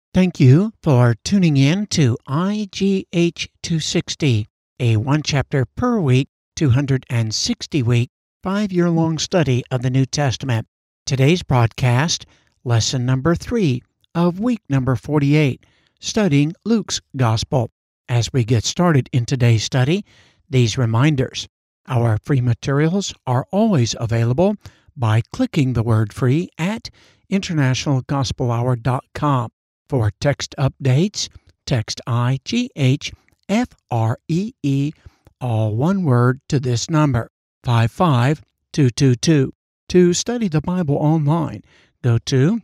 Thank you for tuning in to IGH 260, a one chapter per week, 260 week, 5-year-long study of the New Testament. Today's broadcast, lesson number 3 of week number 48, studying Luke's Gospel. As we get started in today's study, these reminders. Our free materials are always available by clicking the word free at internationalgospelhour.com. For text updates, text IGH FREE, all one word, to this number, 55222. To study the Bible online, go to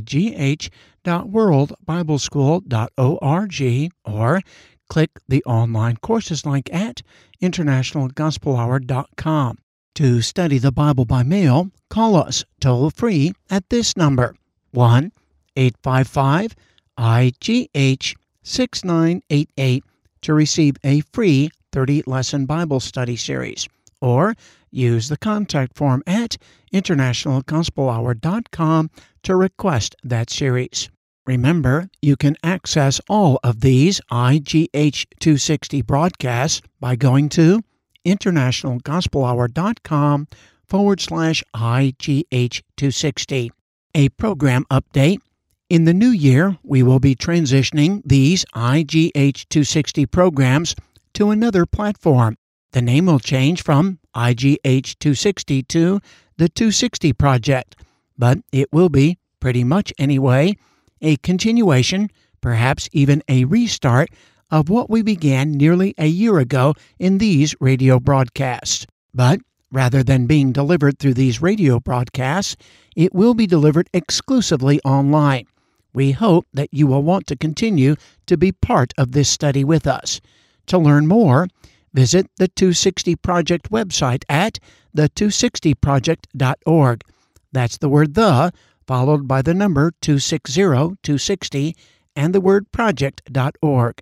igh.worldbibleschool.org or click the online courses link at internationalgospelhour.com. To study the Bible by mail, call us toll-free at this number, 1-855-IGH 6988 to receive a free 30-lesson Bible study series, or use the contact form at internationalgospelhour.com to request that series. Remember, you can access all of these IGH 260 broadcasts by going to internationalgospelhour.com/IGH 260. A program update. In the new year, we will be transitioning these IGH 260 programs to another platform. The name will change from IGH 260 to the 260 Project, but it will be, pretty much anyway, a continuation, perhaps even a restart, of what we began nearly a year ago in these radio broadcasts. But rather than being delivered through these radio broadcasts, it will be delivered exclusively online. We hope that you will want to continue to be part of this study with us. To learn more, visit the 260 Project website at the260project.org. That's the word "the" followed by the number 260, and the word project.org.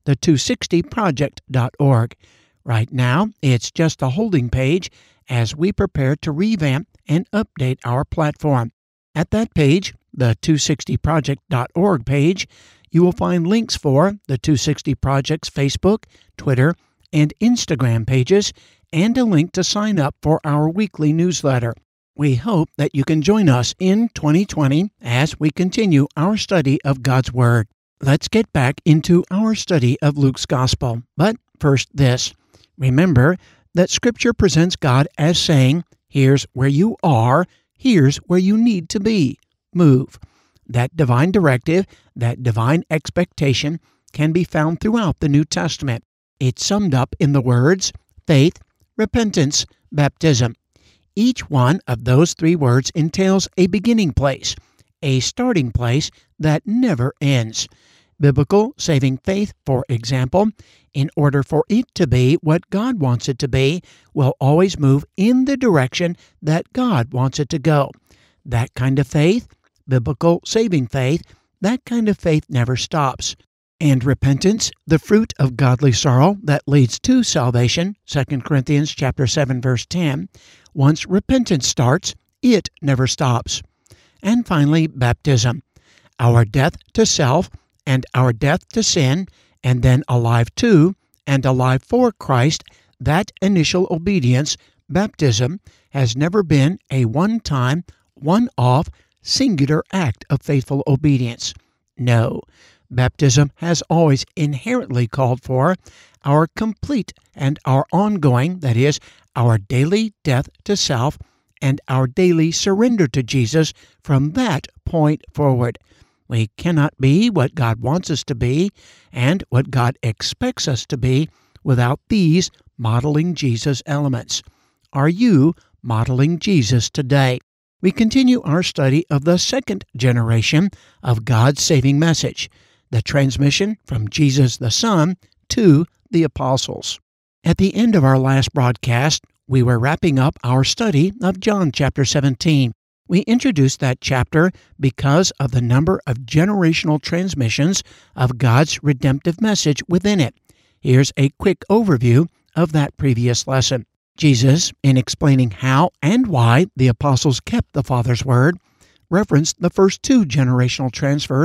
The260project.org. Right now, it's just a holding page as we prepare to revamp and update our platform. At that page, the 260project.org page, you will find links for the 260 Project's Facebook, Twitter, and Instagram pages, and a link to sign up for our weekly newsletter. We hope that you can join us in 2020 as we continue our study of God's Word. Let's get back into our study of Luke's Gospel. But first this. Remember that Scripture presents God as saying, here's where you are, here's where you need to be. Move. That divine directive, that divine expectation can be found throughout the New Testament. It's summed up in the words faith, repentance, baptism. Each one of those three words entails a beginning place, a starting place that never ends. Biblical saving faith, for example, in order for it to be what God wants it to be, will always move in the direction that God wants it to go. That kind of faith, biblical saving faith, that kind of faith never stops. And repentance, the fruit of godly sorrow that leads to salvation, 2 Corinthians chapter 7, verse 10, once repentance starts, it never stops. And finally, baptism, our death to self and our death to sin, and then alive to and alive for Christ, that initial obedience, baptism, has never been a one-time, one-off, singular act of faithful obedience. No, baptism has always inherently called for our complete and our ongoing, that is, our daily death to self and our daily surrender to Jesus from that point forward. We cannot be what God wants us to be and what God expects us to be without these modeling Jesus elements. Are you modeling Jesus today? We continue our study of the second generation of God's saving message, the transmission from Jesus the Son to the apostles. At the end of our last broadcast, we were wrapping up our study of John chapter 17. We introduced that chapter because of the number of generational transmissions of God's redemptive message within it. Here's a quick overview of that previous lesson. Jesus, in explaining how and why the apostles kept the Father's word, referenced the first two generational transfers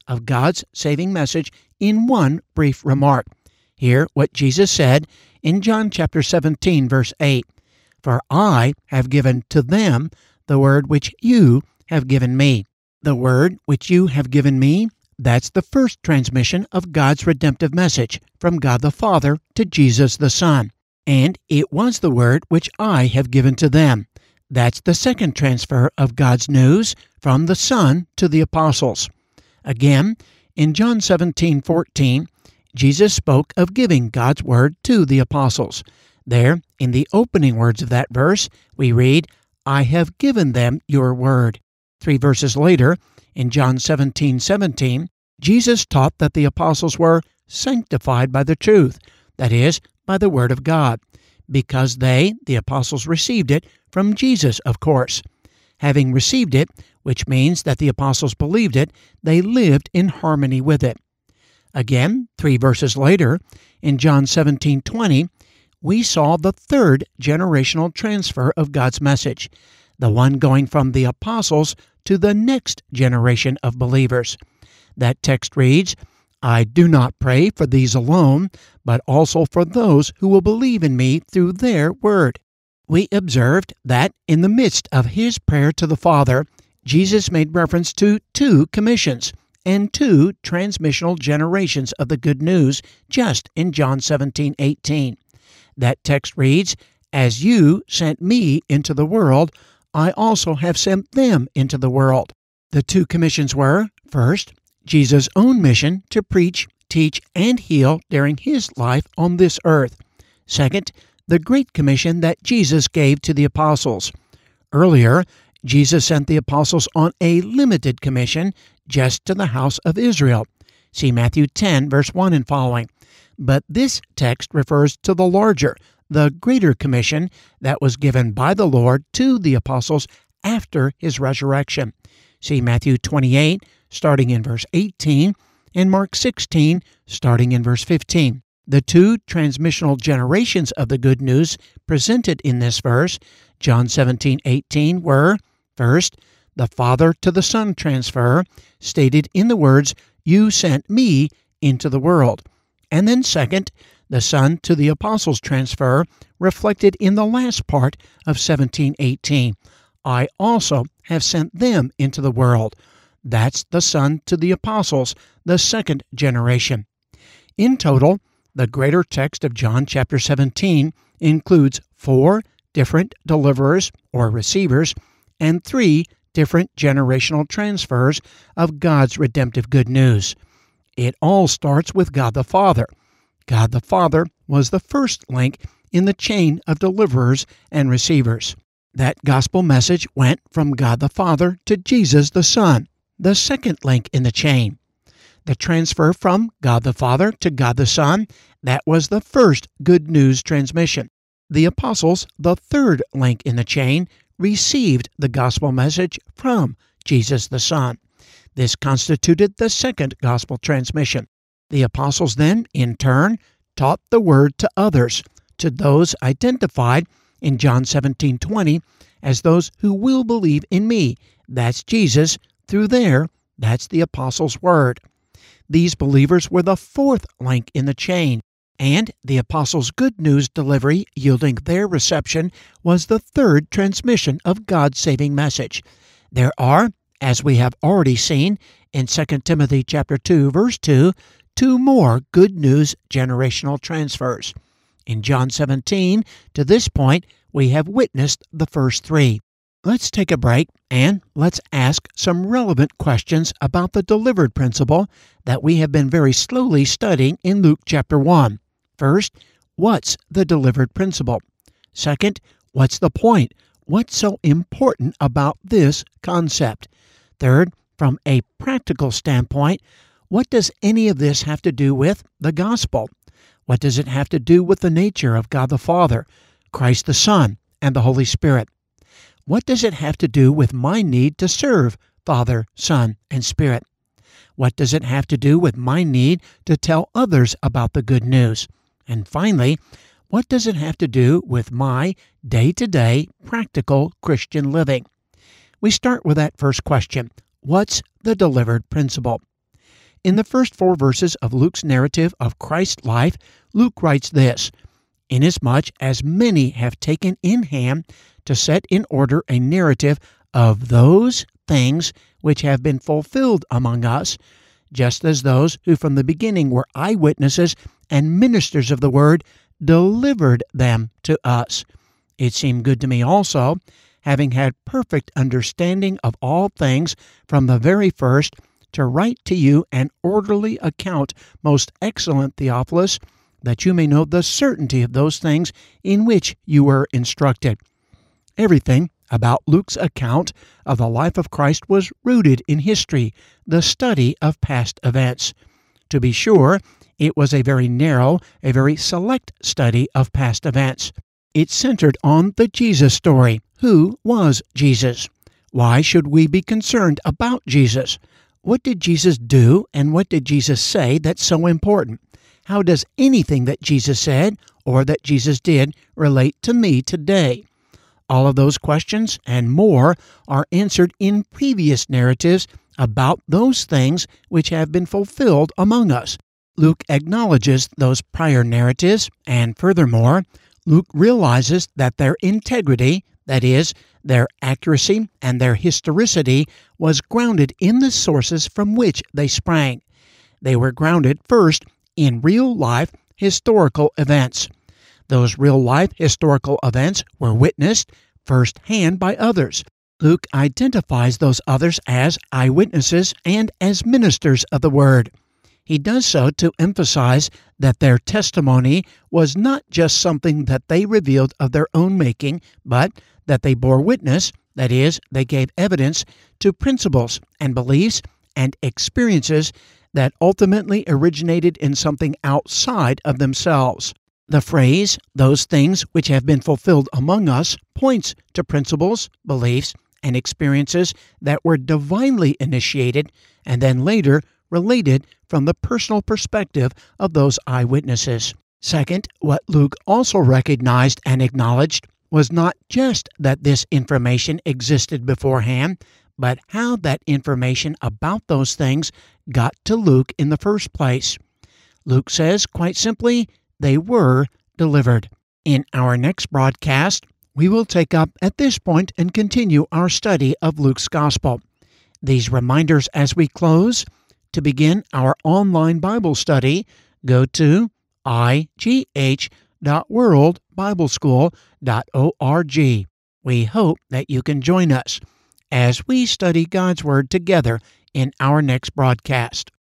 of God's saving message in one brief remark. Hear what Jesus said in John chapter 17, verse 8. For I have given to them the word which you have given me. The word which you have given me, that's the first transmission of God's redemptive message from God the Father to Jesus the Son. And it was the word which I have given to them. That's the second transfer of God's news from the Son to the apostles. Again, in John 17:14, Jesus spoke of giving God's word to the apostles. There, in the opening words of that verse, we read, I have given them your word. 3 verses later, in John 17:17, Jesus taught that the apostles were sanctified by the truth, that is, by the word of God, because they, the apostles, received it from Jesus, of course. Having received it, which means that the apostles believed it, they lived in harmony with it. Again, 3 verses later, in John 17:20, we saw the third generational transfer of God's message, the one going from the apostles to the next generation of believers. That text reads, I do not pray for these alone, but also for those who will believe in me through their word. We observed that in the midst of his prayer to the Father, Jesus made reference to 2 commissions and 2 transmissional generations of the good news just in John 17:18. That text reads, As you sent me into the world, I also have sent them into the world. The 2 commissions were, first, Jesus' own mission to preach, teach, and heal during his life on this earth. Second, the Great Commission that Jesus gave to the apostles. Earlier, Jesus sent the apostles on a limited commission just to the house of Israel. See Matthew 10, verse 1 and following. But this text refers to the larger, the greater commission that was given by the Lord to the apostles after his resurrection. See Matthew 28, starting in verse 18, and Mark 16, starting in verse 15. The 2 transmissional generations of the good news presented in this verse, John 17:18, were, first, the Father to the Son transfer, stated in the words, You sent me into the world. And then second, the Son to the apostles transfer, reflected in the last part of 17:18. I also have sent them into the world. That's the Son to the apostles, the second generation. In total, the greater text of John chapter 17 includes 4 different deliverers or receivers and 3 different generational transfers of God's redemptive good news. It all starts with God the Father. God the Father was the first link in the chain of deliverers and receivers. That gospel message went from God the Father to Jesus the Son, the second link in the chain. The transfer from God the Father to God the Son, that was the first good news transmission. The apostles, the third link in the chain, received the gospel message from Jesus the Son. This constituted the second gospel transmission. The apostles then, in turn, taught the word to others, to those identified in John 17:20 as those who will believe in me. That's Jesus. Through there, that's the apostles' word. These believers were the fourth link in the chain, and the apostles' good news delivery yielding their reception was the third transmission of God's saving message. There are, as we have already seen in 2 Timothy chapter 2, verse 2, 2 more good news generational transfers. In John 17, to this point, we have witnessed the first 3. Let's take a break and let's ask some relevant questions about the delivered principle that we have been very slowly studying in Luke chapter 1. First, what's the delivered principle? Second, what's the point? What's so important about this concept? Third, from a practical standpoint, what does any of this have to do with the gospel? What does it have to do with the nature of God the Father, Christ the Son, and the Holy Spirit? What does it have to do with my need to serve Father, Son, and Spirit? What does it have to do with my need to tell others about the good news? And finally, what does it have to do with my day-to-day practical Christian living? We start with that first question. What's the delivered principle? In the first 4 verses of Luke's narrative of Christ's life, Luke writes this: "Inasmuch as many have taken in hand to set in order a narrative of those things which have been fulfilled among us, just as those who from the beginning were eyewitnesses and ministers of the word delivered them to us. It seemed good to me also, having had perfect understanding of all things from the very first, to write to you an orderly account, most excellent Theophilus, that you may know the certainty of those things in which you were instructed." Everything about Luke's account of the life of Christ was rooted in history, the study of past events. To be sure, it was a very narrow, a very select study of past events. It centered on the Jesus story. Who was Jesus? Why should we be concerned about Jesus? What did Jesus do, and what did Jesus say that's so important? How does anything that Jesus said or that Jesus did relate to me today? All of those questions and more are answered in previous narratives about those things which have been fulfilled among us. Luke acknowledges those prior narratives, and furthermore, Luke realizes that their integrity, that is, their accuracy and their historicity, was grounded in the sources from which they sprang. They were grounded first in real-life historical events. Those real-life historical events were witnessed firsthand by others. Luke identifies those others as eyewitnesses and as ministers of the word. He does so to emphasize that their testimony was not just something that they revealed of their own making, but that they bore witness, that is, they gave evidence to principles and beliefs and experiences that ultimately originated in something outside of themselves. The phrase, "those things which have been fulfilled among us," points to principles, beliefs, and experiences that were divinely initiated and then later related from the personal perspective of those eyewitnesses. Second, what Luke also recognized and acknowledged was not just that this information existed beforehand, but how that information about those things got to Luke in the first place. Luke says, quite simply, they were delivered. In our next broadcast, we will take up at this point and continue our study of Luke's Gospel. These reminders as we close: to begin our online Bible study, go to igh.worldbibleschool.org. We hope that you can join us as we study God's Word together in our next broadcast.